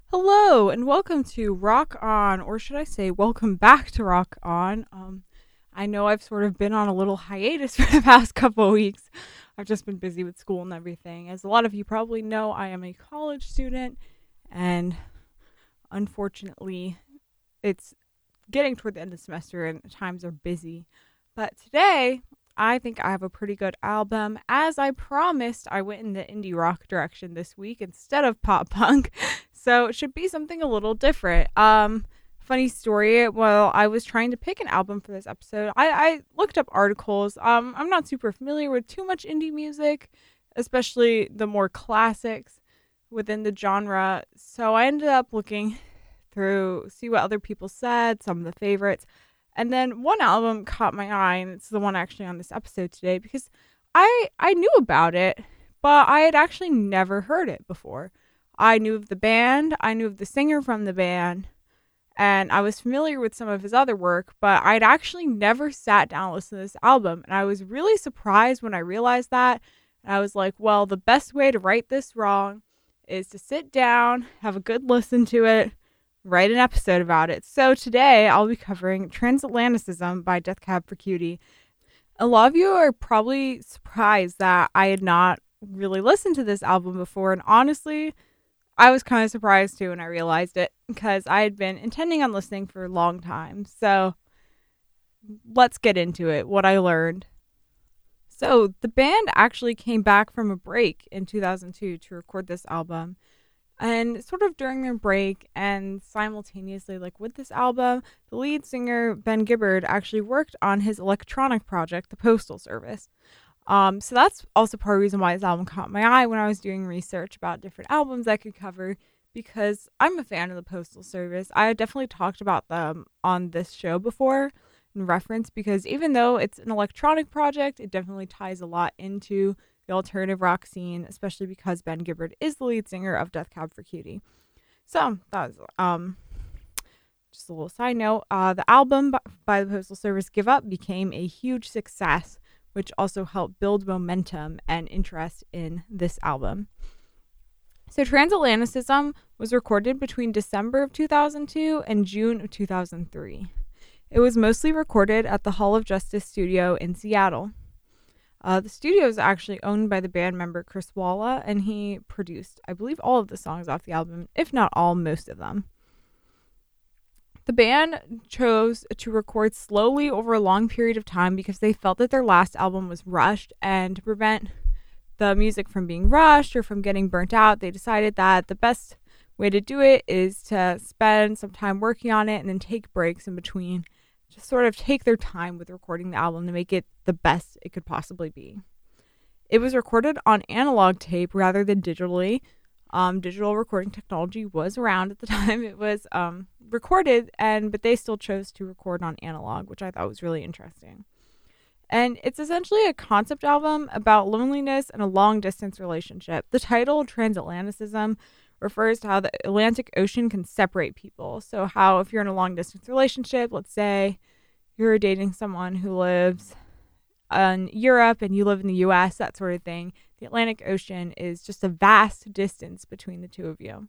Hello and welcome to Rock On, or should I say, welcome back to Rock On. I know I've sort of been on a little hiatus for the past couple of weeks. I've just been busy with school and everything. As a lot of you probably know, I am a college student, and unfortunately, it's getting toward the end of the semester and times are busy. But today, I think I have a pretty good album. As I promised, I went in the indie rock direction this week instead of pop punk. So it should be something a little different. Funny story. While I was trying to pick an album for this episode, I looked up articles. I'm not super familiar with too much indie music, especially the more classics within the genre. So I ended up looking through, see what other people said, some of the favorites. And then one album caught my eye, and it's the one actually on this episode today because I knew about it, but I had actually never heard it before. I knew of the band, I knew of the singer from the band, and I was familiar with some of his other work, but I'd actually never sat down and listened to this album. And I was really surprised when I realized that. And I was like, well, the best way to right this wrong is to sit down, have a good listen to it, write an episode about it. So today I'll be covering Transatlanticism by Death Cab for Cutie. A lot of you are probably surprised that I had not really listened to this album before, and honestly, I was kind of surprised too when I realized it because I had been intending on listening for a long time. So let's get into it, what I learned. So the band actually came back from a break in 2002 to record this album. And sort of during their break and simultaneously, like with this album, the lead singer, Ben Gibbard, actually worked on his electronic project, The Postal Service. So that's also part of the reason why this album caught my eye when I was doing research about different albums I could cover, because I'm a fan of the Postal Service. I definitely talked about them on this show before in reference, because even though it's an electronic project, it definitely ties a lot into the alternative rock scene, especially because Ben Gibbard is the lead singer of Death Cab for Cutie. So that was just a little side note. The album by the Postal Service, Give Up, became a huge success, which also helped build momentum and interest in this album. So Transatlanticism was recorded between December of 2002 and June of 2003. It was mostly recorded at the Hall of Justice studio in Seattle. The studio is actually owned by the band member Chris Walla, and he produced, I believe, all of the songs off the album, if not all, most of them. The band chose to record slowly over a long period of time because they felt that their last album was rushed, and to prevent the music from being rushed or from getting burnt out, they decided that the best way to do it is to spend some time working on it and then take breaks in between, just sort of take their time with recording the album to make it the best it could possibly be. It was recorded on analog tape rather than digitally. Digital recording technology was around at the time it was recorded, but they still chose to record on analog, which I thought was really interesting. And it's essentially a concept album about loneliness and a long-distance relationship. The title, Transatlanticism, refers to how the Atlantic Ocean can separate people. So how if you're in a long-distance relationship, let's say you're dating someone who lives in Europe and you live in the US, that sort of thing, the Atlantic Ocean is just a vast distance between the two of you.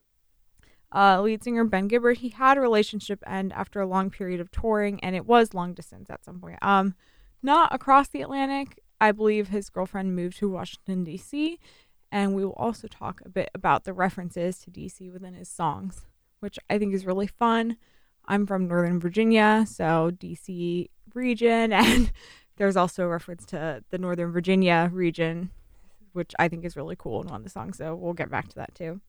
Lead singer Ben Gibbard, he had a relationship end after a long period of touring, and it was long distance at some point. Not across the Atlantic. I believe his girlfriend moved to Washington, D.C., and we will also talk a bit about the references to D.C. within his songs, which I think is really fun. I'm from Northern Virginia, so D.C. region, and there's also a reference to the Northern Virginia region, which I think is really cool in one of the songs, so we'll get back to that too.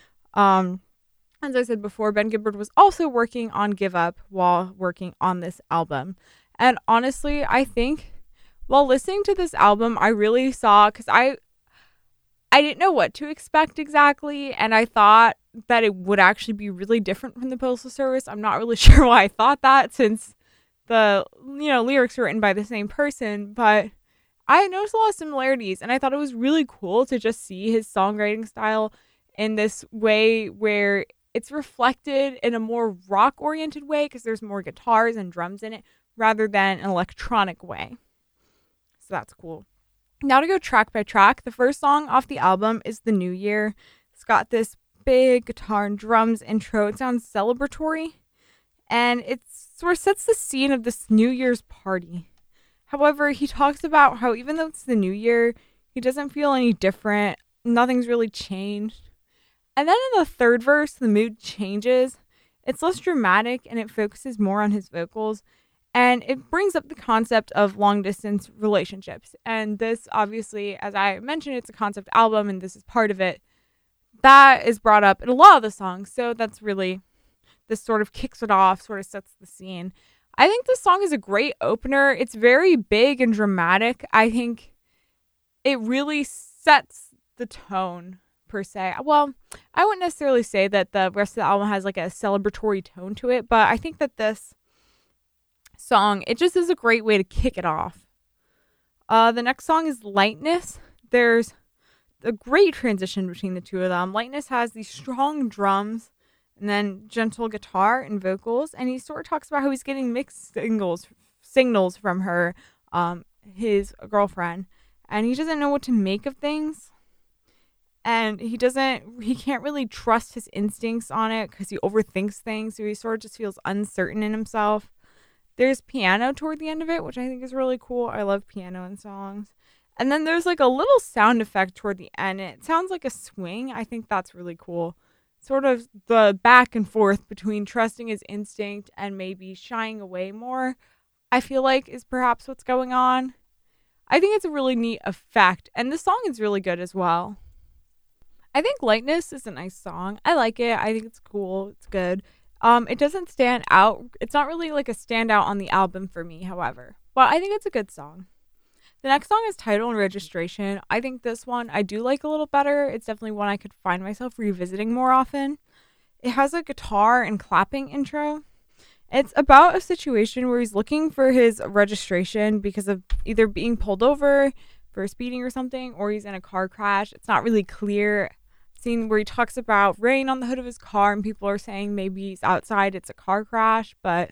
As I said before, Ben Gibbard was also working on Give Up while working on this album. And honestly, I think while listening to this album, I really saw, because I didn't know what to expect exactly, and I thought that it would actually be really different from the Postal Service. I'm not really sure why I thought that, since the lyrics were written by the same person, but I noticed a lot of similarities, and I thought it was really cool to just see his songwriting style in this way where it's reflected in a more rock-oriented way because there's more guitars and drums in it rather than an electronic way. So that's cool. Now to go track by track, the first song off the album is The New Year. It's got this big guitar and drums intro. It sounds celebratory, and it sort of sets the scene of this New Year's party. However, he talks about how even though it's the new year, he doesn't feel any different. Nothing's really changed. And then in the third verse, the mood changes. It's less dramatic and it focuses more on his vocals. And it brings up the concept of long distance relationships. And this, obviously, as I mentioned, it's a concept album and this is part of it. That is brought up in a lot of the songs. So that's really, this sort of kicks it off, sort of sets the scene. I think this song is a great opener. It's very big and dramatic. I think it really sets the tone, per se. Well, I wouldn't necessarily say that the rest of the album has like a celebratory tone to it, but I think that this song, it just is a great way to kick it off. The next song is Lightness. There's a great transition between the two of them. Lightness has these strong drums and then gentle guitar and vocals, and he sort of talks about how he's getting mixed signals from her, his girlfriend, and he doesn't know what to make of things, and he can't really trust his instincts on it because he overthinks things, so he sort of just feels uncertain in himself. There's piano toward the end of it, which I think is really cool. I love piano in songs. And then there's like a little sound effect toward the end. It sounds like a swing. I think that's really cool. Sort of the back and forth between trusting his instinct and maybe shying away more, I feel like is perhaps what's going on. I think it's a really neat effect, and the song is really good as well. I think Lightness is a nice song. I like it. I think it's cool. It's good. It doesn't stand out. It's not really like a standout on the album for me, however, but I think it's a good song. The next song is Title and Registration. I think this one I do like a little better. It's definitely one I could find myself revisiting more often. It has a guitar and clapping intro. It's about a situation where he's looking for his registration because of either being pulled over for speeding or something, or he's in a car crash. It's not really clear. Scene where he talks about rain on the hood of his car and people are saying maybe he's outside, it's a car crash, but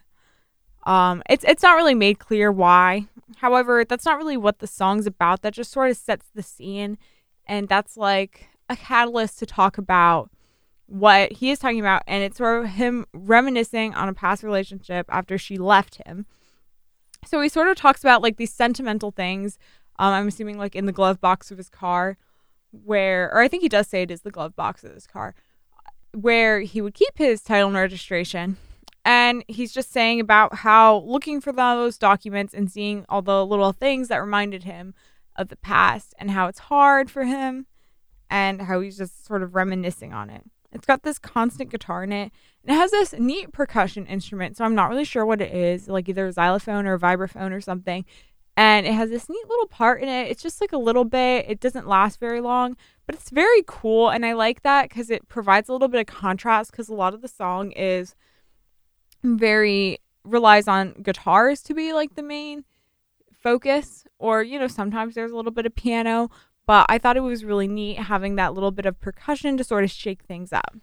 it's not really made clear why. However, that's not really what the song's about. That just sort of sets the scene, and that's like a catalyst to talk about what he is talking about, and it's sort of him reminiscing on a past relationship after she left him. So he sort of talks about like these sentimental things. I'm assuming like in the glove box of his car, or I think he does say it is the glove box of his car, where he would keep his title and registration. And he's just saying about how looking for those documents and seeing all the little things that reminded him of the past and how it's hard for him and how he's just sort of reminiscing on it. It's got this constant guitar in it. And it has this neat percussion instrument, so I'm not really sure what it is, like either a xylophone or a vibraphone or something. And it has this neat little part in it. It's just like a little bit. It doesn't last very long, but it's very cool. And I like that because it provides a little bit of contrast because a lot of the song is relies on guitars to be like the main focus, or sometimes there's a little bit of piano, but I thought it was really neat having that little bit of percussion to sort of shake things up.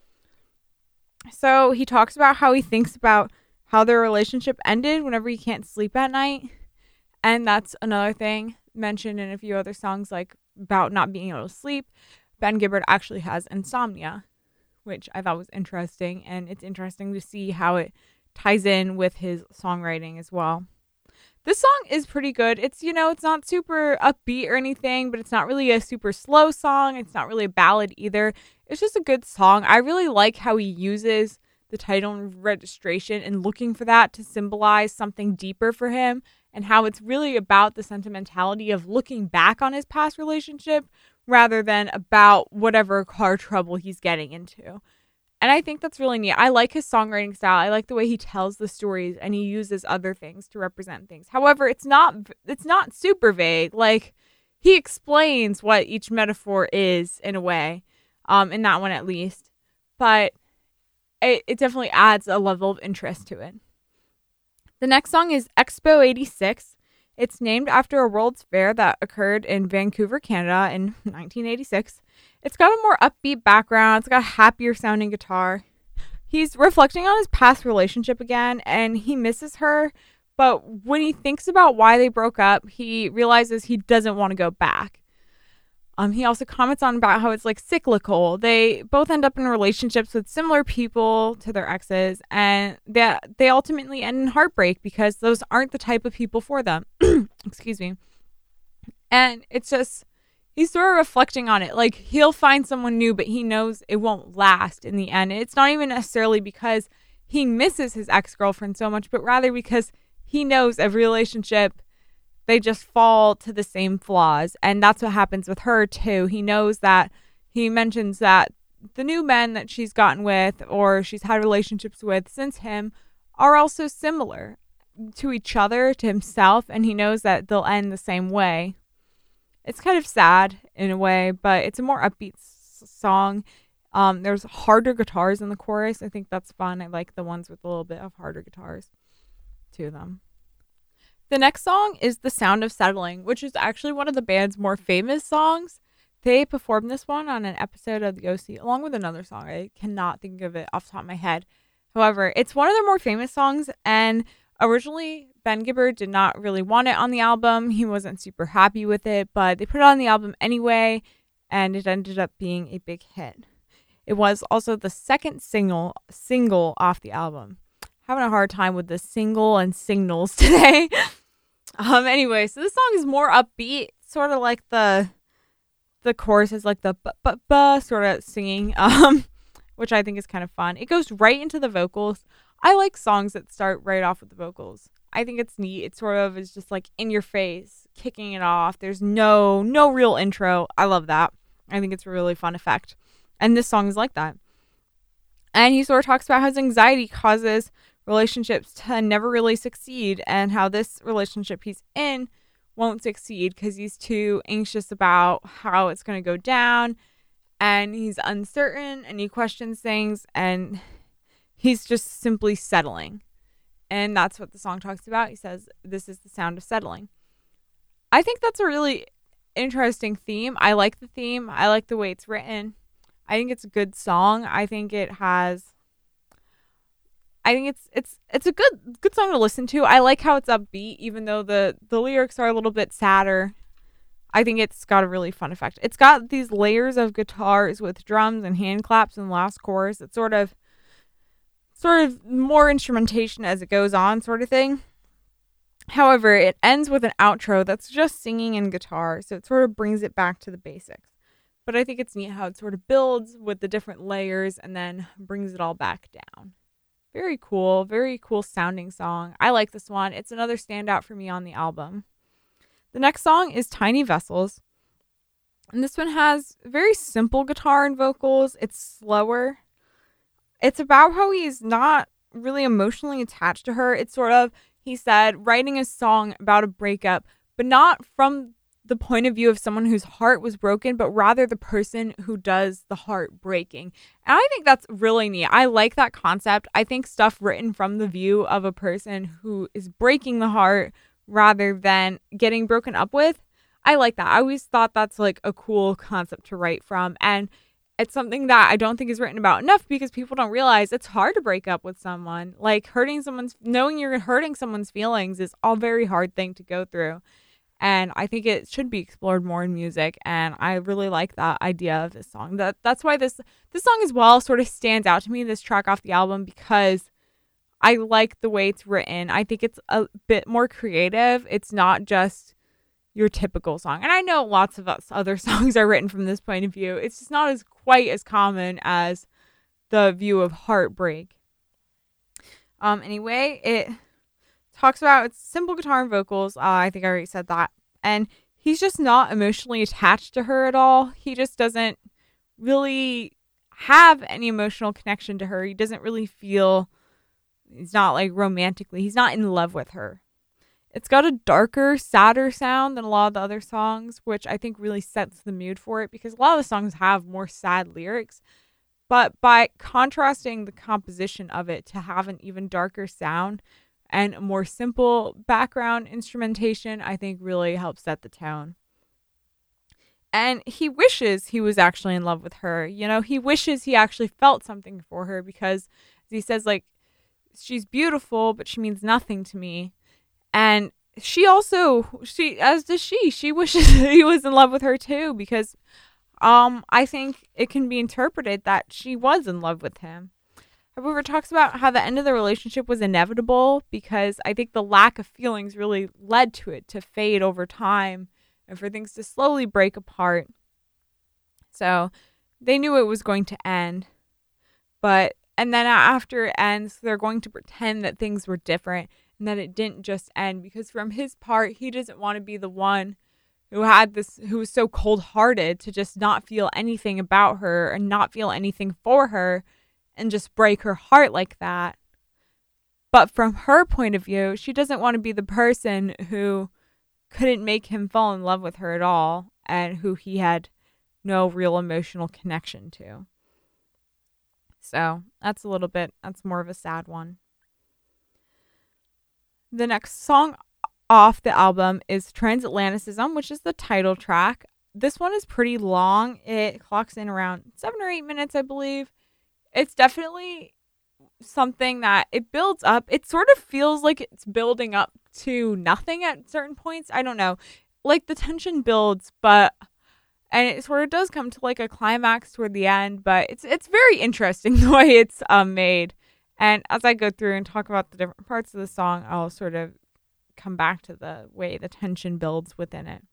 So he talks about how he thinks about how their relationship ended whenever he can't sleep at night, and that's another thing mentioned in a few other songs, like about not being able to sleep. Ben Gibbard actually has insomnia, which I thought was interesting, and it's interesting to see how it ties in with his songwriting as well. This song is pretty good. It's, it's not super upbeat or anything, but it's not really a super slow song. It's not really a ballad either. It's just a good song. I really like how he uses the title and registration and looking for that to symbolize something deeper for him, and how it's really about the sentimentality of looking back on his past relationship rather than about whatever car trouble he's getting into. And I think that's really neat. I like his songwriting style. I like the way he tells the stories and he uses other things to represent things. However, it's not super vague. Like, he explains what each metaphor is in a way, in that one at least. But it definitely adds a level of interest to it. The next song is Expo 86. It's named after a World's Fair that occurred in Vancouver, Canada in 1986. It's got a more upbeat background. It's got a happier sounding guitar. He's reflecting on his past relationship again, and he misses her. But when he thinks about why they broke up, he realizes he doesn't want to go back. He also comments on about how it's like cyclical. They both end up in relationships with similar people to their exes, and that they ultimately end in heartbreak because those aren't the type of people for them. Excuse me. And it's just, he's sort of reflecting on it. Like, he'll find someone new, but he knows it won't last in the end. And it's not even necessarily because he misses his ex-girlfriend so much, but rather because he knows every relationship, they just fall to the same flaws. And that's what happens with her too. He knows that, he mentions that the new men that she's gotten with or she's had relationships with since him are also similar to each other, to himself, and he knows that they'll end the same way. It's kind of sad in a way, but it's a more upbeat song. There's harder guitars in the chorus. I think that's fun. I like the ones with a little bit of harder guitars to them. The next song is The Sound of Settling, which is actually one of the band's more famous songs. They performed this one on an episode of The OC, along with another song. I cannot think of it off the top of my head. However, it's one of their more famous songs, and originally Ben Gibbard did not really want it on the album. He wasn't super happy with it, but they put it on the album anyway, and it ended up being a big hit. It was also the second single off the album. Having a hard time with the single and signals today. Anyway, so this song is more upbeat, sort of like the chorus is like the ba sort of singing, which I think is kind of fun. It goes right into the vocals. I like songs that start right off with the vocals. I think it's neat. It sort of is just like in your face, kicking it off. There's no real intro. I love that. I think it's a really fun effect. And this song is like that. And he sort of talks about how his anxiety causes relationships to never really succeed, and how this relationship he's in won't succeed because he's too anxious about how it's going to go down, and he's uncertain and he questions things, and he's just simply settling. And that's what the song talks about. He says, this is the sound of settling. I think that's a really interesting theme. I like the theme. I like the way it's written. I think it's a good song. I think it's a good song to listen to. I like how it's upbeat, even though the lyrics are a little bit sadder. I think it's got a really fun effect. It's got these layers of guitars with drums and hand claps in the last chorus. It's sort of more instrumentation as it goes on, sort of thing. However, it ends with an outro that's just singing and guitar, so it sort of brings it back to the basics. But I think it's neat how it sort of builds with the different layers and then brings it all back down. Very cool sounding song. I like this one. It's another standout for me on the album. The next song is Tiny Vessels. And this one has very simple guitar and vocals. It's slower. It's about how he's not really emotionally attached to her. It's sort of, he said, writing a song about a breakup, but not from the point of view of someone whose heart was broken, but rather the person who does the heart breaking. And I think that's really neat. I like that concept. I think stuff written from the view of a person who is breaking the heart rather than getting broken up with, I like that. I always thought that's like a cool concept to write from. And it's something that I don't think is written about enough because people don't realize it's hard to break up with someone. Like knowing you're hurting someone's feelings is a very hard thing to go through. And I think it should be explored more in music. And I really like that idea of this song. That's why this song as well sort of stands out to me, this track off the album, because I like the way it's written. I think it's a bit more creative. It's not just your typical song. And I know lots of other songs are written from this point of view. It's just not quite as common as the view of heartbreak. Anyway, it talks about its simple guitar and vocals. I think I already said that. And he's just not emotionally attached to her at all. He just doesn't really have any emotional connection to her. He doesn't really feel, he's not like romantically, he's not in love with her. It's got a darker, sadder sound than a lot of the other songs, which I think really sets the mood for it because a lot of the songs have more sad lyrics. But by contrasting the composition of it to have an even darker sound and a more simple background instrumentation, I think really helps set the tone. And he wishes he was actually in love with her. You know, he wishes he actually felt something for her because, as he says, like, she's beautiful, but she means nothing to me. And as does she wishes he was in love with her too, because I think it can be interpreted that she was in love with him. However, talks about how the end of the relationship was inevitable because I think the lack of feelings really led to it to fade over time and for things to slowly break apart. So they knew it was going to end. And then after it ends, they're going to pretend that things were different and that it didn't just end, because from his part, he doesn't want to be the one who was so cold-hearted to just not feel anything about her and not feel anything for her and just break her heart like that. But from her point of view, she doesn't want to be the person who couldn't make him fall in love with her at all and who he had no real emotional connection to. So that's more of a sad one. The next song off the album is Transatlanticism, which is the title track. This one is pretty long. It clocks in around 7 or 8 minutes, I believe. It's definitely something that it builds up. It sort of feels like it's building up to nothing at certain points. I don't know. Like the tension builds, and it sort of does come to like a climax toward the end, but it's very interesting the way it's made. And as I go through and talk about the different parts of the song, I'll sort of come back to the way the tension builds within it.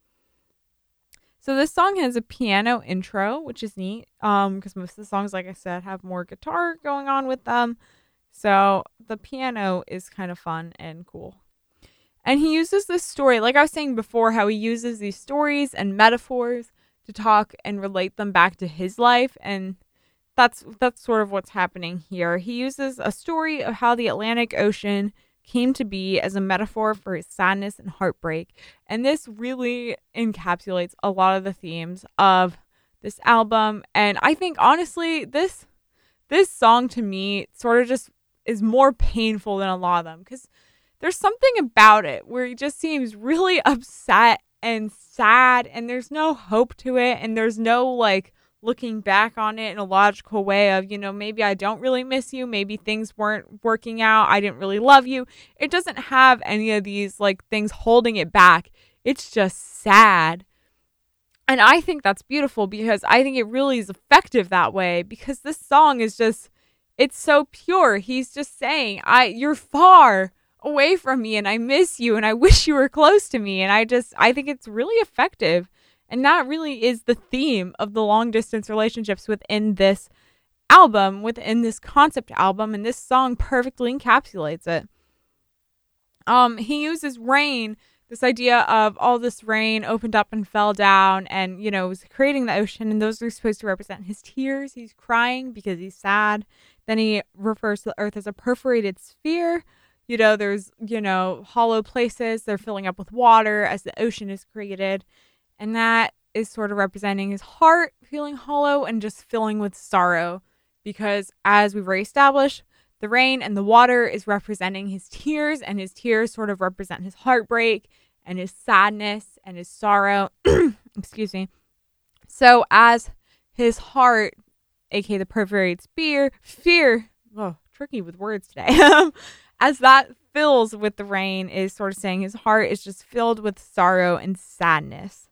So this song has a piano intro, which is neat, because most of the songs, like I said, have more guitar going on with them. So the piano is kind of fun and cool. And he uses this story, like I was saying before, how he uses these stories and metaphors to talk and relate them back to his life, and that's sort of what's happening here. He uses a story of how the Atlantic Ocean came to be as a metaphor for his sadness and heartbreak, and this really encapsulates a lot of the themes of this album. And I think honestly this song to me sort of just is more painful than a lot of them, because there's something about it where he just seems really upset and sad, and there's no hope to it, and there's no like looking back on it in a logical way of, maybe I don't really miss you, maybe things weren't working out, I didn't really love you. It doesn't have any of these like things holding it back. It's just sad. And I think that's beautiful, because I think it really is effective that way, because this song is just, it's so pure. He's just saying, you're far away from me and I miss you and I wish you were close to me. And I think it's really effective. And that really is the theme of the long distance relationships within this album, within this concept album. And this song perfectly encapsulates it. He uses rain, this idea of all this rain opened up and fell down and, was creating the ocean. And those are supposed to represent his tears. He's crying because he's sad. Then he refers to the earth as a perforated sphere. There's, hollow places. They're filling up with water as the ocean is created. And that is sort of representing his heart feeling hollow and just filling with sorrow. Because as we've already established, the rain and the water is representing his tears. And his tears sort of represent his heartbreak and his sadness and his sorrow. Excuse me. So as his heart, aka the perforated sphere, tricky with words today. As that fills with the rain, is sort of saying his heart is just filled with sorrow and sadness.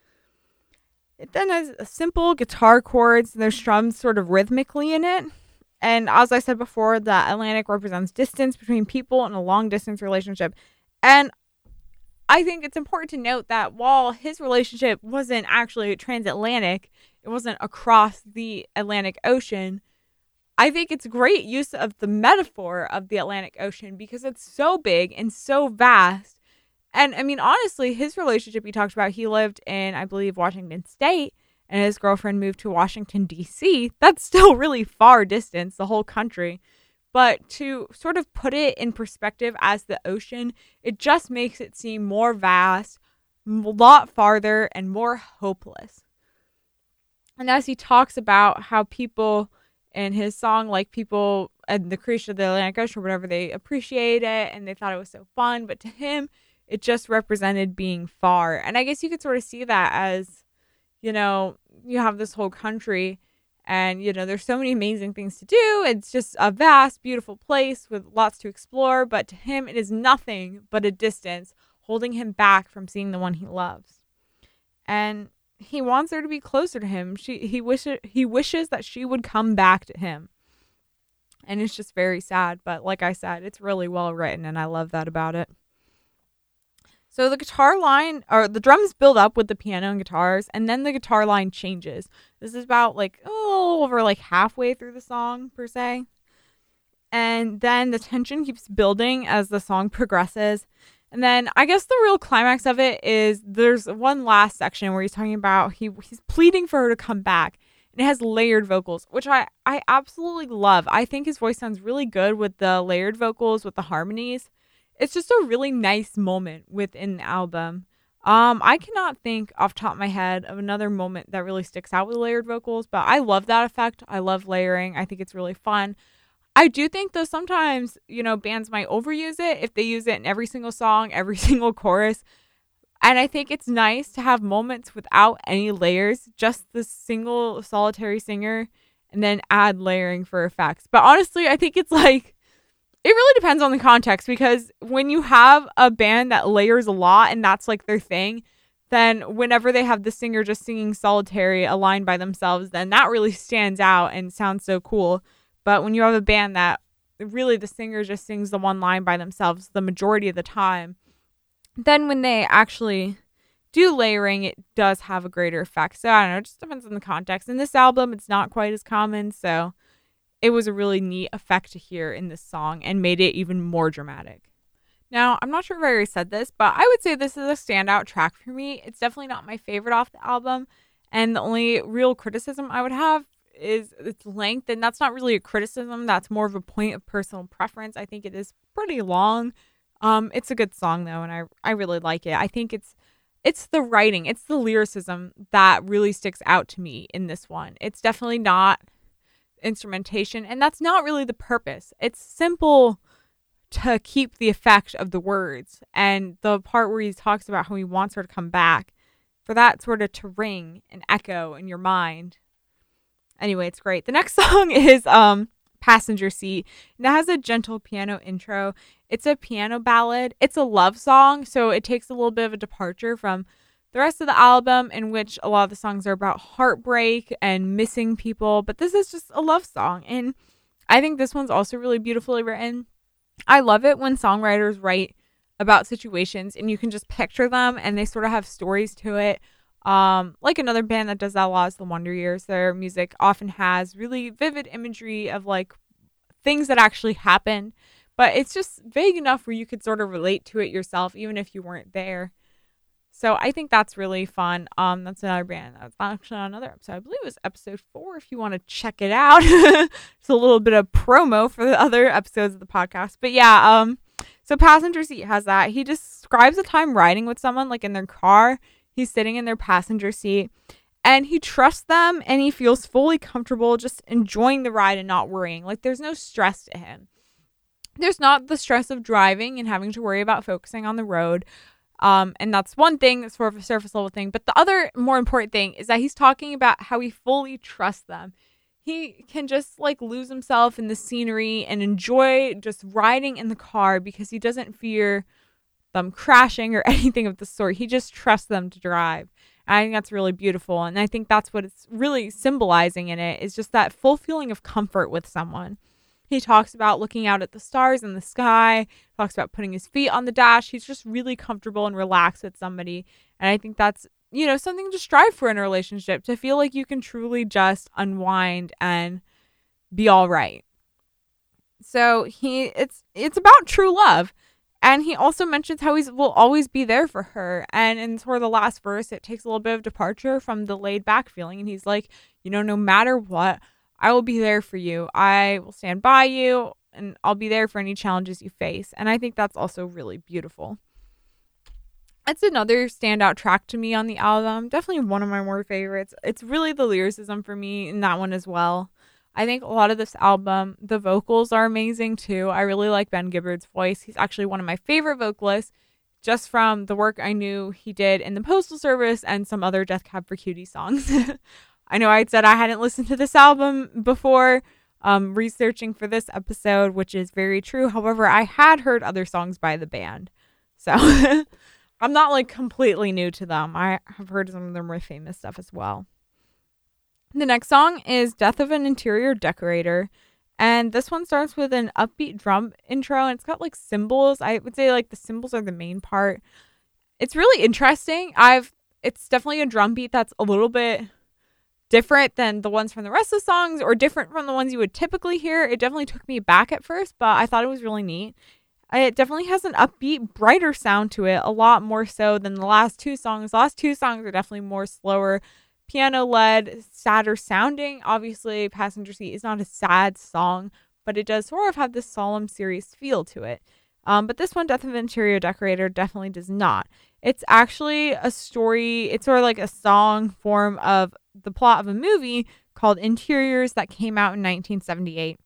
It then has simple guitar chords, and they're strummed sort of rhythmically in it. And as I said before, the Atlantic represents distance between people in a long distance relationship. And I think it's important to note that while his relationship wasn't actually transatlantic, it wasn't across the Atlantic Ocean, I think it's great use of the metaphor of the Atlantic Ocean, because it's so big and so vast. And I mean, honestly, his relationship he talked about, he lived in, I believe, Washington State, and his girlfriend moved to Washington, D.C. That's still really far distance, the whole country. But to sort of put it in perspective as the ocean, it just makes it seem more vast, a lot farther, and more hopeless. And as he talks about how people in his song, like people and the creation of the Atlantic Ocean or whatever, they appreciate it and they thought it was so fun. But to him, it just represented being far. And I guess you could sort of see that as, you have this whole country and, there's so many amazing things to do. It's just a vast, beautiful place with lots to explore. But to him, it is nothing but a distance holding him back from seeing the one he loves. And he wants her to be closer to him. He wishes that she would come back to him. And it's just very sad. But like I said, it's really well written, and I love that about it. So the guitar line, or the drums build up with the piano and guitars, and then the guitar line changes. This is about over halfway through the song, per se. And then the tension keeps building as the song progresses. And then I guess the real climax of it is there's one last section where he's talking about he's pleading for her to come back. And it has layered vocals, which I absolutely love. I think his voice sounds really good with the layered vocals, with the harmonies. It's just a really nice moment within the album. I cannot think off the top of my head of another moment that really sticks out with layered vocals, but I love that effect. I love layering. I think it's really fun. I do think, though, sometimes, bands might overuse it if they use it in every single song, every single chorus. And I think it's nice to have moments without any layers, just the single solitary singer, and then add layering for effects. But honestly, I think it's it really depends on the context, because when you have a band that layers a lot and that's their thing, then whenever they have the singer just singing solitary, a line by themselves, then that really stands out and sounds so cool. But when you have a band that really the singer just sings the one line by themselves the majority of the time, then when they actually do layering, it does have a greater effect. So I don't know, it just depends on the context. In this album, it's not quite as common, so it was a really neat effect to hear in this song and made it even more dramatic. Now, I'm not sure if I already said this, but I would say this is a standout track for me. It's definitely not my favorite off the album, and the only real criticism I would have is its length, and that's not really a criticism. That's more of a point of personal preference. I think it is pretty long. It's a good song, though, and I really like it. I think it's the writing, it's the lyricism that really sticks out to me in this one. It's definitely not instrumentation, and that's not really the purpose. It's simple to keep the effect of the words, and the part where he talks about how he wants her to come back, for that sort of to ring and echo in your mind. Anyway, it's great. The next song is Passenger Seat, and it has a gentle piano intro. It's a piano ballad. It's a love song, so it takes a little bit of a departure from the rest of the album, in which a lot of the songs are about heartbreak and missing people, but this is just a love song, and I think this one's also really beautifully written. I love it when songwriters write about situations and you can just picture them and they sort of have stories to it. Like another band that does that a lot is the Wonder Years. Their music often has really vivid imagery of things that actually happened, but it's just vague enough where you could sort of relate to it yourself, even if you weren't there. So I think that's really fun. That's another band that's actually on another episode. I believe it was episode 4 if you want to check it out. It's a little bit of promo for the other episodes of the podcast. But yeah, so Passenger Seat has that. He describes a time riding with someone in their car. He's sitting in their passenger seat and he trusts them and he feels fully comfortable just enjoying the ride and not worrying. There's no stress to him. There's not the stress of driving and having to worry about focusing on the road. And that's one thing, that's sort of a surface level thing. But the other more important thing is that he's talking about how he fully trusts them. He can just lose himself in the scenery and enjoy just riding in the car because he doesn't fear them crashing or anything of the sort. He just trusts them to drive. And I think that's really beautiful. And I think that's what it's really symbolizing in it, is just that full feeling of comfort with someone. He talks about looking out at the stars in the sky, talks about putting his feet on the dash. He's just really comfortable and relaxed with somebody. And I think that's, something to strive for in a relationship, to feel like you can truly just unwind and be all right. So it's about true love. And he also mentions how he will always be there for her. And in sort of the last verse, it takes a little bit of departure from the laid back feeling. And he's like, no matter what, I will be there for you. I will stand by you and I'll be there for any challenges you face. And I think that's also really beautiful. It's another standout track to me on the album. Definitely one of my more favorites. It's really the lyricism for me in that one as well. I think a lot of this album, the vocals are amazing too. I really like Ben Gibbard's voice. He's actually one of my favorite vocalists, just from the work I knew he did in the Postal Service and some other Death Cab for Cutie songs. I know I had said I hadn't listened to this album before researching for this episode, which is very true. However, I had heard other songs by the band. So I'm not like completely new to them. I have heard some of their more famous stuff as well. The next song is Death of an Interior Decorator. And this one starts with an upbeat drum intro, and it's got like cymbals. I would say like the cymbals are the main part. It's really interesting. It's definitely a drum beat that's a little bit different than the ones from the rest of the songs, or different from the ones you would typically hear. It definitely took me back at first, but I thought it was really neat. It definitely has an upbeat, brighter sound to it, a lot more so than the last two songs. The last two songs are definitely more slower, piano-led, sadder sounding. Obviously, Passenger Seat is not a sad song, but it does sort of have this solemn, serious feel to it. But this one, Death of an Interior Decorator, definitely does not. It's actually a story. It's sort of like a song form of the plot of a movie called Interiors that came out in 1978.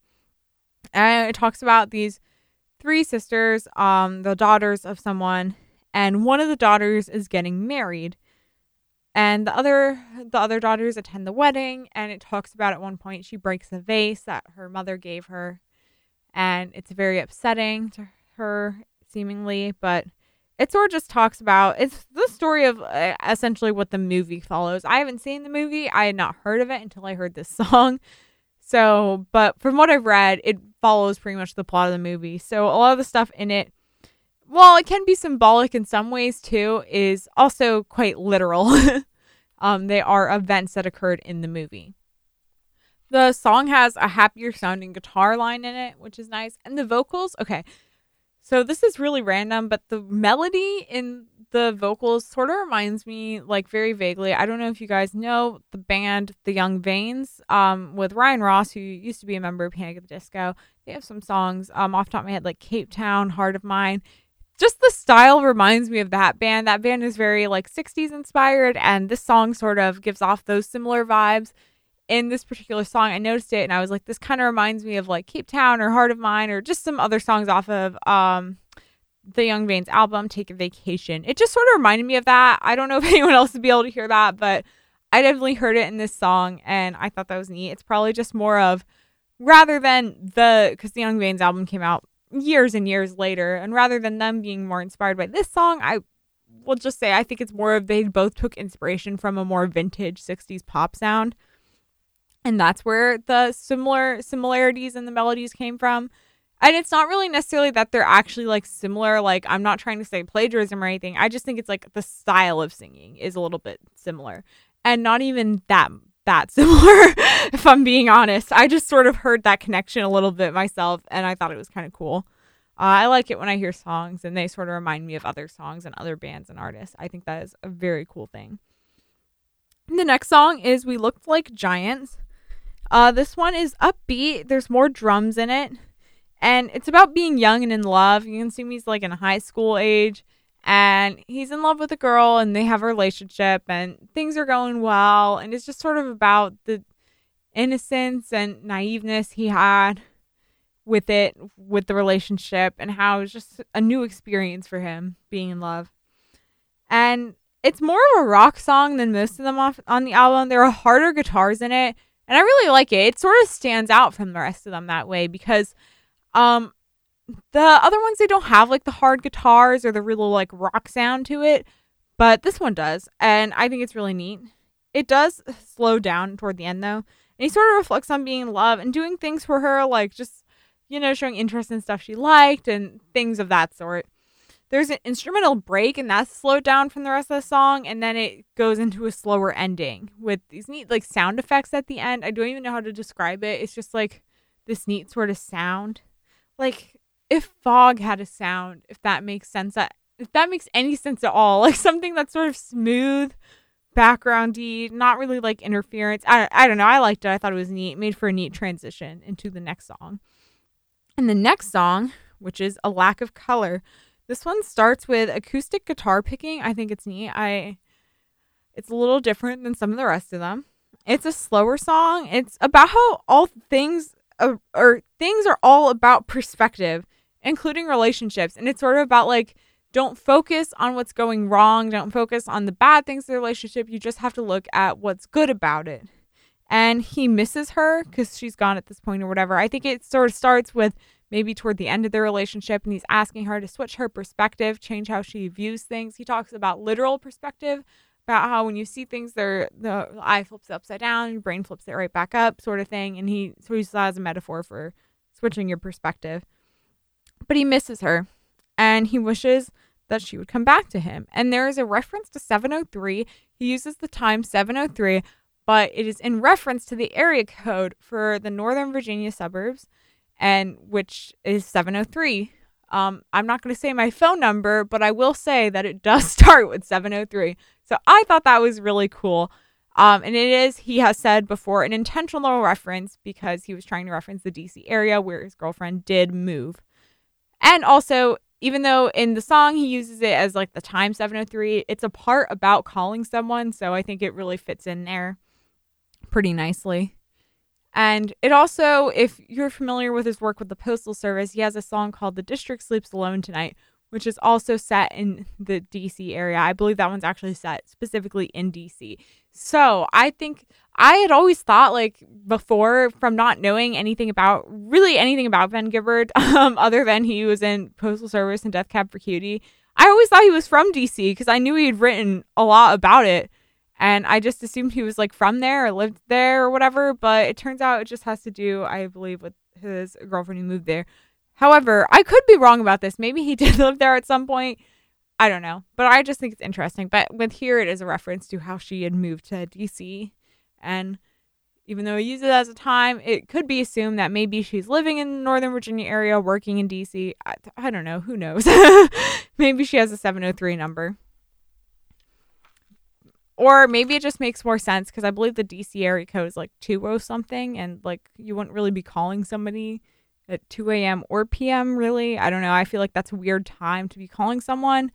And it talks about these three sisters, the daughters of someone, and one of the daughters is getting married. And the other daughters attend the wedding, and it talks about at one point she breaks a vase that her mother gave her, and it's very upsetting to her, seemingly, but it sort of just talks about, it's the story of essentially what the movie follows. I haven't seen the movie. I had not heard of it until I heard this song. So, but from what I've read, it follows pretty much the plot of the movie. So a lot of the stuff in it, while it can be symbolic in some ways too, is also quite literal. They are events that occurred in the movie. The song has a happier sounding guitar line in it, which is nice. And the vocals, okay. So this is really random, but the melody in the vocals sort of reminds me, like, very vaguely. I don't know if you guys know the band The Young Veins, with Ryan Ross, who used to be a member of Panic at the Disco. They have some songs off the top of my head, like Cape Town, Heart of Mine. Just the style reminds me of that band. That band is very like 60s inspired, and this song sort of gives off those similar vibes. In this particular song, I noticed it and I was like, this kind of reminds me of like Cape Town or Heart of Mine or just some other songs off of the Young Veins album, Take a Vacation. It just sort of reminded me of that. I don't know if anyone else would be able to hear that, but I definitely heard it in this song and I thought that was neat. It's probably just more of, rather than because the Young Veins album came out years and years later, and rather than them being more inspired by this song, I will just say I think it's more of they both took inspiration from a more vintage 60s pop sound. And that's where the similarities in the melodies came from. And it's not really necessarily that they're actually like similar. Like, I'm not trying to say plagiarism or anything. I just think it's like the style of singing is a little bit similar. And not even that similar, if I'm being honest. I just sort of heard that connection a little bit myself, and I thought it was kind of cool. I like it when I hear songs and they sort of remind me of other songs and other bands and artists. I think that is a very cool thing. The next song is We Looked Like Giants. This one is upbeat. There's more drums in it. And it's about being young and in love. You can assume he's like in high school age. And he's in love with a girl and they have a relationship and things are going well. And it's just sort of about the innocence and naiveness he had with the relationship, and how it's just a new experience for him being in love. And it's more of a rock song than most of them on the album. There are harder guitars in it. And I really like it. It sort of stands out from the rest of them that way because the other ones, they don't have like the hard guitars or the real like rock sound to it. But this one does. And I think it's really neat. It does slow down toward the end though. And he sort of reflects on being in love and doing things for her, like just, showing interest in stuff she liked and things of that sort. There's an instrumental break, and that's slowed down from the rest of the song, and then it goes into a slower ending with these neat like sound effects at the end. I don't even know how to describe it. It's just like this neat sort of sound. Like if fog had a sound, if that makes sense. If that makes any sense at all. Like something that's sort of smooth, backgroundy, not really like interference. I don't know. I liked it. I thought it was neat. It made for a neat transition into the next song. And the next song, which is A Lack of Color. This one starts with acoustic guitar picking. I think it's neat. It's a little different than some of the rest of them. It's a slower song. It's about how all things are all about perspective, including relationships. And it's sort of about like, don't focus on what's going wrong. Don't focus on the bad things in the relationship. You just have to look at what's good about it. And he misses her because she's gone at this point or whatever. I think it sort of starts with maybe toward the end of their relationship, and he's asking her to switch her perspective, change how she views things. He talks about literal perspective, about how when you see things, the eye flips upside down, your brain flips it right back up, sort of thing. And he uses that as a metaphor for switching your perspective. But he misses her, and he wishes that she would come back to him. And there is a reference to 703. He uses the time 703, but it is in reference to the area code for the Northern Virginia suburbs, and which is 703. I'm not going to say my phone number, but I will say that it does start with 703. So I thought that was really cool. And it is, he has said before, an intentional reference because he was trying to reference the DC area where his girlfriend did move. And also, even though in the song he uses it as like the time 703, it's a part about calling someone. So I think it really fits in there pretty nicely. And it also, if you're familiar with his work with the Postal Service, he has a song called The District Sleeps Alone Tonight, which is also set in the DC area. I believe that one's actually set specifically in DC. So I think I had always thought, like, before, from not knowing anything about Ben Gibbard, other than he was in Postal Service and Death Cab for Cutie, I always thought he was from DC because I knew he had written a lot about it. And I just assumed he was like from there or lived there or whatever. But it turns out it just has to do, I believe, with his girlfriend who moved there. However, I could be wrong about this. Maybe he did live there at some point. I don't know. But I just think it's interesting. But with here, it is a reference to how she had moved to DC. And even though he used it as a time, it could be assumed that maybe she's living in the Northern Virginia area, working in DC. I don't know. Who knows? Maybe she has a 703 number. Or maybe it just makes more sense because I believe the DC area code is like 20 something, and like you wouldn't really be calling somebody at 2 a.m. or p.m. really. I don't know. I feel like that's a weird time to be calling someone.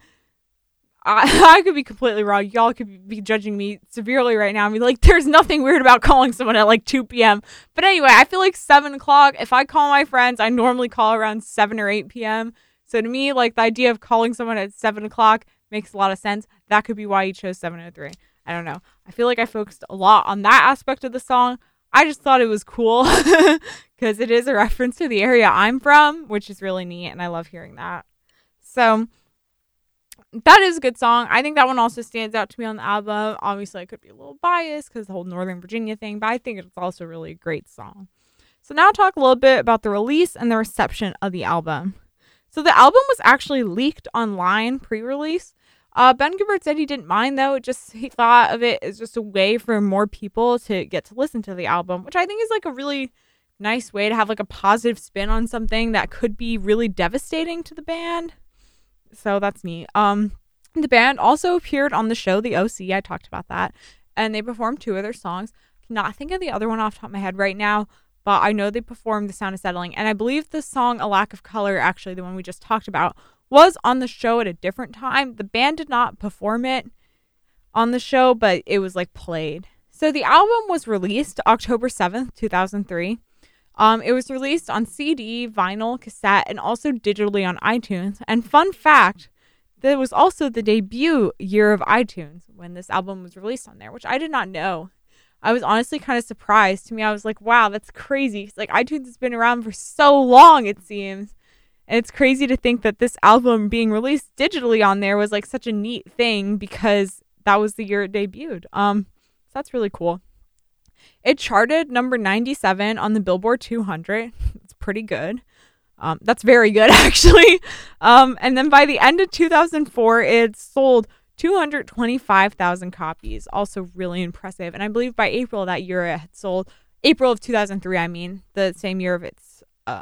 I could be completely wrong. Y'all could be judging me severely right now and be like, there's nothing weird about calling someone at like 2 p.m. But anyway, I feel like 7 o'clock, if I call my friends, I normally call around 7 or 8 p.m. So to me, like the idea of calling someone at 7 o'clock makes a lot of sense. That could be why you chose 703. I don't know. I feel like I focused a lot on that aspect of the song. I just thought it was cool because it is a reference to the area I'm from, which is really neat, and I love hearing that. So that is a good song. I think that one also stands out to me on the album. Obviously, I could be a little biased because the whole Northern Virginia thing, but I think it's also really a great song. So now I'll talk a little bit about the release and the reception of the album. So the album was actually leaked online pre-release. Ben Gibbard said he didn't mind, though. He thought of it as just a way for more people to get to listen to the album, which I think is like a really nice way to have like a positive spin on something that could be really devastating to the band. So that's neat. The band also appeared on the show The OC. I talked about that. And they performed 2 of their songs. Cannot think of the other one off the top of my head right now, but I know they performed The Sound of Settling. And I believe the song A Lack of Color, actually the one we just talked about, was on the show at a different time. The band did not perform it on the show, but it was like played. So the album was released October 7th, 2003. It was released on CD, vinyl, cassette, and also digitally on iTunes. And fun fact, that was also the debut year of iTunes when this album was released on there, which I did not know. I was honestly kind of surprised. To me, I was like, wow, that's crazy. Like, iTunes has been around for so long, it seems. And it's crazy to think that this album being released digitally on there was like such a neat thing because that was the year it debuted. So that's really cool. It charted number 97 on the Billboard 200. It's pretty good. That's very good, actually. And then by the end of 2004, it sold 225,000 copies. Also really impressive. And I believe by April of that year, it had sold, April of 2003, I mean, the same year of its,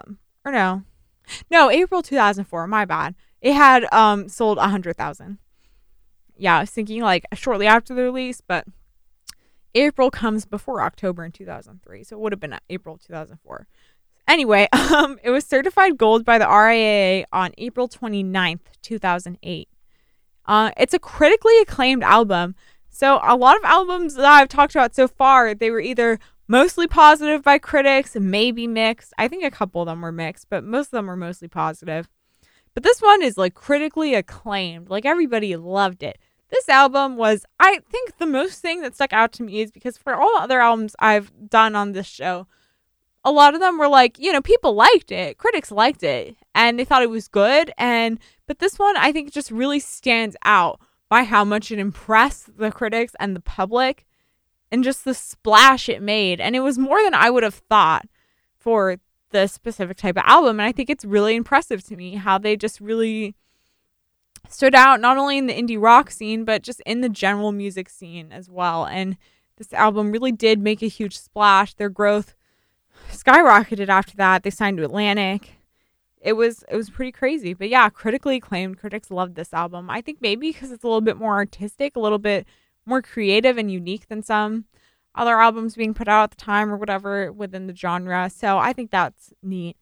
April 2004, my bad. It had sold 100,000. Yeah, I was thinking like shortly after the release, but April comes before October in 2003, so it would have been April 2004. Anyway, it was certified gold by the RIAA on April 29th, 2008. It's a critically acclaimed album. So a lot of albums that I've talked about so far, they were either mostly positive by critics, maybe mixed. I think a couple of them were mixed, but most of them were mostly positive. But this one is like critically acclaimed. Like everybody loved it. This album was, I think the most thing that stuck out to me is because for all other albums I've done on this show, a lot of them were like, people liked it, critics liked it, and they thought it was good. But this one, I think, just really stands out by how much it impressed the critics and the public and just the splash it made. And it was more than I would have thought for the specific type of album. And I think it's really impressive to me how they just really stood out, not only in the indie rock scene, but just in the general music scene as well. And this album really did make a huge splash. Their growth skyrocketed after that. They signed to Atlantic. It was pretty crazy. But yeah, critically acclaimed. Critics loved this album. I think maybe because it's a little bit more artistic, a little bit more creative and unique than some other albums being put out at the time or whatever within the genre. So I think that's neat.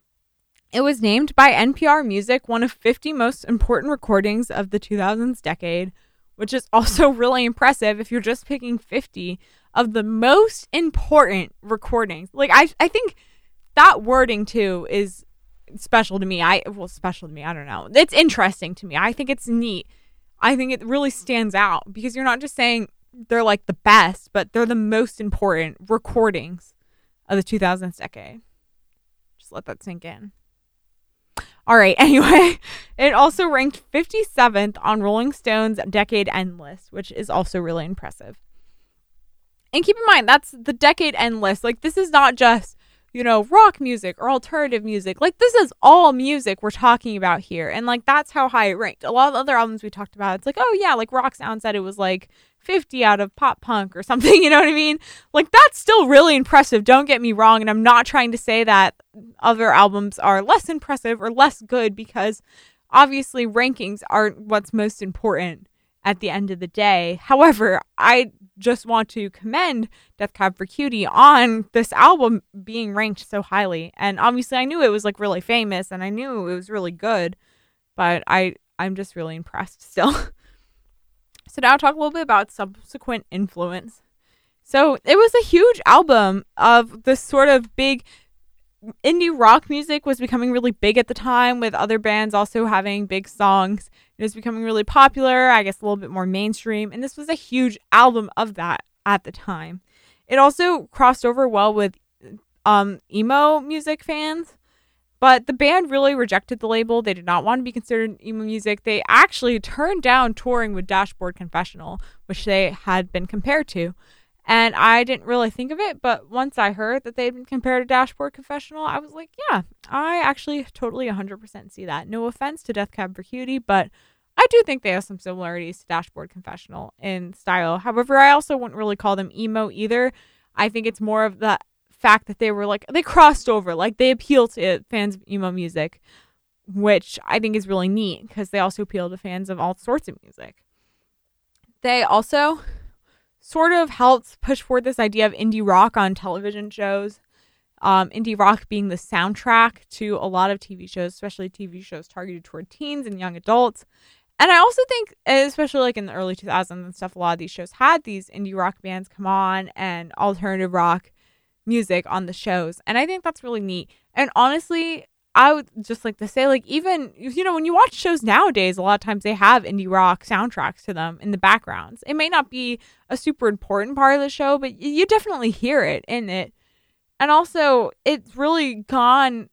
It was named by NPR Music one of 50 most important recordings of the 2000s decade, which is also really impressive if you're just picking 50 of the most important recordings. Like, I think that wording, too, is special to me. Special to me, I don't know. It's interesting to me. I think it's neat. I think it really stands out because you're not just saying they're like the best, but they're the most important recordings of the 2000s decade. Just let that sink in. All right, anyway, it also ranked 57th on Rolling Stone's Decade End list, which is also really impressive. And keep in mind, that's the Decade End list. Like, this is not just, rock music or alternative music. Like, this is all music we're talking about here. And, like, that's how high it ranked. A lot of the other albums we talked about, it's like, oh, yeah, like, Rock Sound said it was, like, 50 out of pop punk or something, you know what I mean? Like, that's still really impressive, don't get me wrong, and I'm not trying to say that other albums are less impressive or less good, because obviously rankings aren't what's most important at the end of the day. However, I just want to commend Death Cab for Cutie on this album being ranked so highly. And obviously I knew it was like really famous and I knew it was really good, but I'm just really impressed still. So now I'll talk a little bit about subsequent influence. So it was a huge album of this sort of big indie rock music was becoming really big at the time, with other bands also having big songs. It was becoming really popular, I guess a little bit more mainstream, and this was a huge album of that at the time. It also crossed over well with emo music fans, but the band really rejected the label. They did not want to be considered emo music. They actually turned down touring with Dashboard Confessional, which they had been compared to. And I didn't really think of it, but once I heard that they'd been compared to Dashboard Confessional, I was like, yeah, I actually totally 100% see that. No offense to Death Cab for Cutie, but I do think they have some similarities to Dashboard Confessional in style. However, I also wouldn't really call them emo either. I think it's more of the fact that they were like, they crossed over, like they appeal to fans of emo music, which I think is really neat because they also appeal to fans of all sorts of music. They also sort of helped push forward this idea of indie rock on television shows. Indie rock being the soundtrack to a lot of TV shows, especially TV shows targeted toward teens and young adults. And I also think, especially like in the early 2000s and stuff, a lot of these shows had these indie rock bands come on and alternative rock music on the shows. And I think that's really neat. And honestly, I would just like to say, like, even, when you watch shows nowadays, a lot of times they have indie rock soundtracks to them in the backgrounds. It may not be a super important part of the show, but you definitely hear it in it. And also, it's really gone,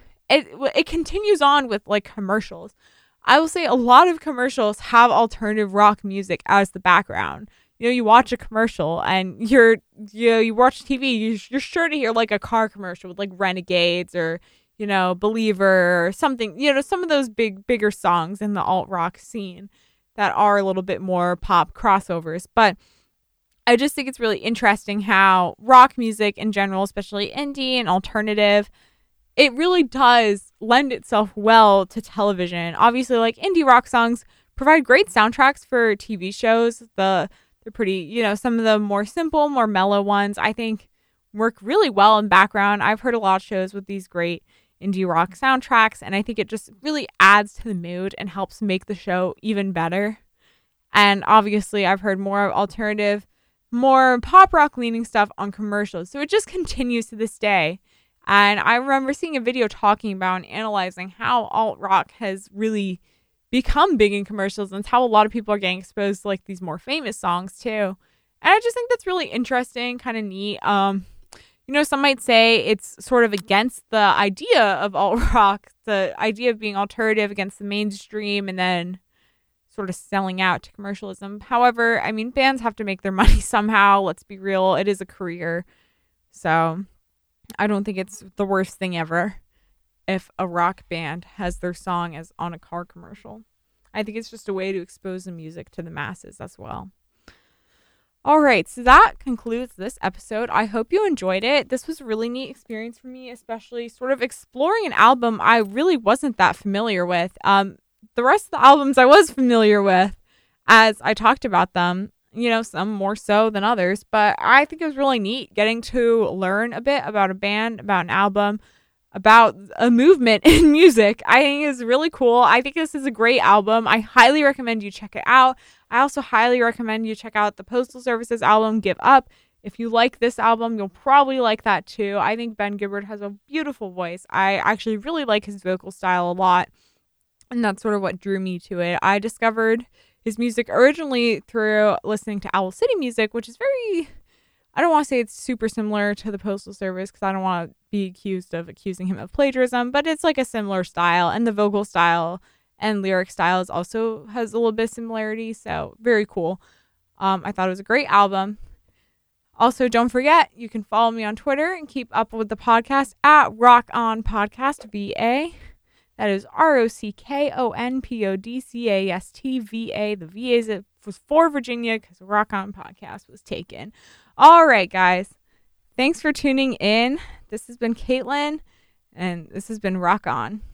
it continues on with, like, commercials. I will say a lot of commercials have alternative rock music as the background. You watch a commercial and you watch TV, you're sure to hear, like, a car commercial with, like, Renegades or Believer or something, some of those bigger songs in the alt rock scene that are a little bit more pop crossovers. But I just think it's really interesting how rock music in general, especially indie and alternative, it really does lend itself well to television. Obviously, like, indie rock songs provide great soundtracks for TV shows. They're pretty, some of the more simple, more mellow ones, I think, work really well in background. I've heard a lot of shows with these great indie rock soundtracks, and I think it just really adds to the mood and helps make the show even better. And obviously I've heard more alternative, more pop rock leaning stuff on commercials, so it just continues to this day. And I remember seeing a video talking about and analyzing how alt rock has really become big in commercials, and how a lot of people are getting exposed to, like, these more famous songs too. And I just think that's really interesting, kind of neat. some might say it's sort of against the idea of alt rock, the idea of being alternative against the mainstream and then sort of selling out to commercialism. However, I mean, bands have to make their money somehow. Let's be real. It is a career. So I don't think it's the worst thing ever if a rock band has their song as on a car commercial. I think it's just a way to expose the music to the masses as well. All right, so that concludes this episode. I hope you enjoyed it. This was a really neat experience for me, especially sort of exploring an album I really wasn't that familiar with. The rest of the albums I was familiar with as I talked about them, some more so than others, but I think it was really neat getting to learn a bit about a band, about an album, about a movement in music. I think it's really cool. I think this is a great album. I highly recommend you check it out. I also highly recommend you check out the Postal Service's album, Give Up. If you like this album, you'll probably like that too. I think Ben Gibbard has a beautiful voice. I actually really like his vocal style a lot, and that's sort of what drew me to it. I discovered his music originally through listening to Owl City Music, which is I don't want to say it's super similar to the Postal Service because I don't want to be accusing him of plagiarism, but it's like a similar style, and the vocal style and lyric styles also has a little bit of similarity, so very cool. I thought it was a great album. Also, don't forget, you can follow me on Twitter and keep up with the podcast at Rock On Podcast VA. That is ROCKONPODCAST VA. The VA was for Virginia because Rock On Podcast was taken. All right, guys. Thanks for tuning in. This has been Caitlin, and this has been Rock On.